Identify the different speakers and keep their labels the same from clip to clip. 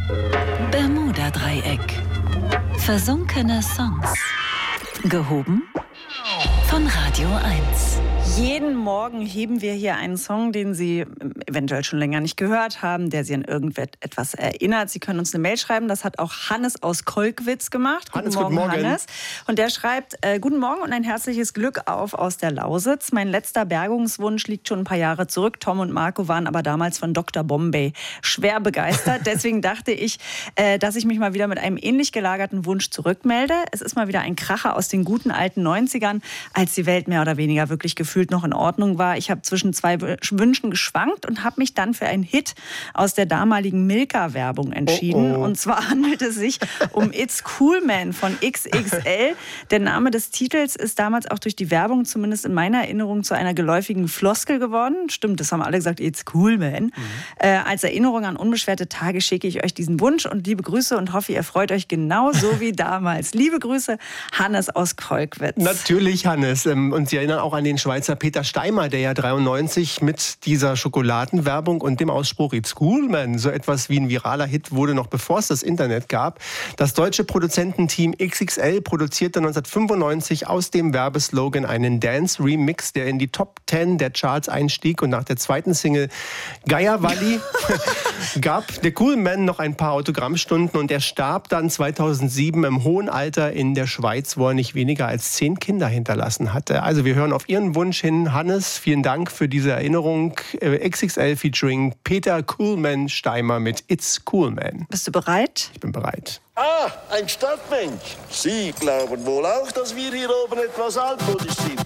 Speaker 1: Bermuda-Dreieck. Versunkene Songs. Gehoben von Radio 1.
Speaker 2: Jeden Morgen heben wir hier einen Song, den Sie eventuell schon länger nicht gehört haben, der Sie an irgendetwas erinnert. Sie können uns eine Mail schreiben. Das hat auch Hannes aus Kolkwitz gemacht.
Speaker 3: Hannes, guten Morgen.
Speaker 2: Hannes. Und der schreibt, guten Morgen und ein herzliches Glück auf aus der Lausitz. Mein letzter Bergungswunsch liegt schon ein paar Jahre zurück. Tom und Marco waren aber damals von Dr. Bombay schwer begeistert. Deswegen dachte ich, dass ich mich mal wieder mit einem ähnlich gelagerten Wunsch zurückmelde. Es ist mal wieder ein Kracher aus den guten alten 90ern, als die Welt mehr oder weniger wirklich gefühlt noch in Ordnung war. Ich habe zwischen zwei Wünschen geschwankt und habe mich dann für einen Hit aus der damaligen Milka-Werbung entschieden. Und zwar handelt es sich um It's Cool Man von XXL. Der Name des Titels ist damals auch durch die Werbung, zumindest in meiner Erinnerung, zu einer geläufigen Floskel geworden. Stimmt, das haben alle gesagt, It's Cool Man. Als Erinnerung an unbeschwerte Tage schicke ich euch diesen Wunsch und liebe Grüße und hoffe, ihr freut euch genauso wie damals. Liebe Grüße, Hannes aus Kolkwitz.
Speaker 3: Natürlich, Hannes. Und Sie erinnern auch an den Schweizer Peter Steimer, der ja 93 mit dieser Schokoladenwerbung und dem Ausspruch It's Cool Man so etwas wie ein viraler Hit wurde, noch bevor es das Internet gab. Das deutsche Produzententeam XXL produzierte 1995 aus dem Werbeslogan einen Dance-Remix, der in die Top 10 der Charts einstieg, und nach der zweiten Single Gaia Valley gab der Cool Man noch ein paar Autogrammstunden und er starb dann 2007 im hohen Alter in der Schweiz, wo er nicht weniger als 10 Kinder hinterlassen hatte. Also wir hören auf Ihren Wunsch hin. Hannes, vielen Dank für diese Erinnerung. XXL featuring Peter Coolman Steimer mit It's Cool Man.
Speaker 2: Bist du bereit?
Speaker 3: Ich bin bereit.
Speaker 4: Ah, ein Stadtmensch. Sie glauben wohl auch, dass wir hier oben etwas altmodisch sind.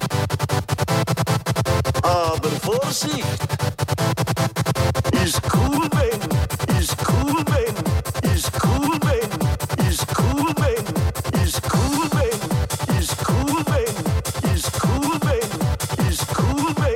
Speaker 4: Aber Vorsicht! Ist cool, wenn, ist cool, wenn, ist cool, wenn, ist cool, wenn, ist cool, wenn, ist cool, wenn, ist cool, wenn, ist cool, wenn.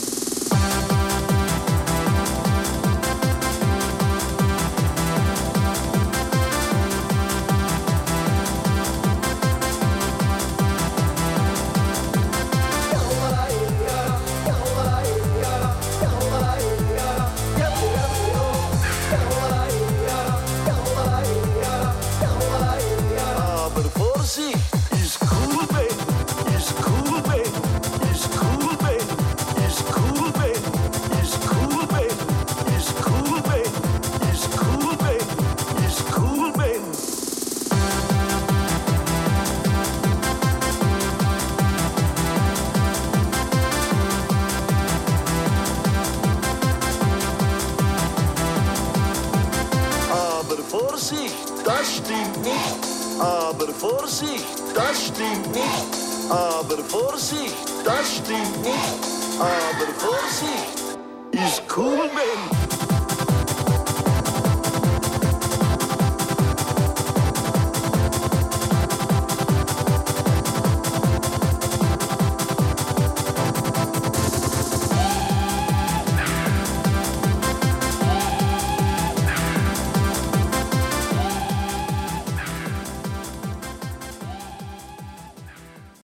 Speaker 4: Das stimmt nicht, aber Vorsicht, das stimmt nicht, aber Vorsicht, das stimmt nicht, aber Vorsicht, ist cool, man.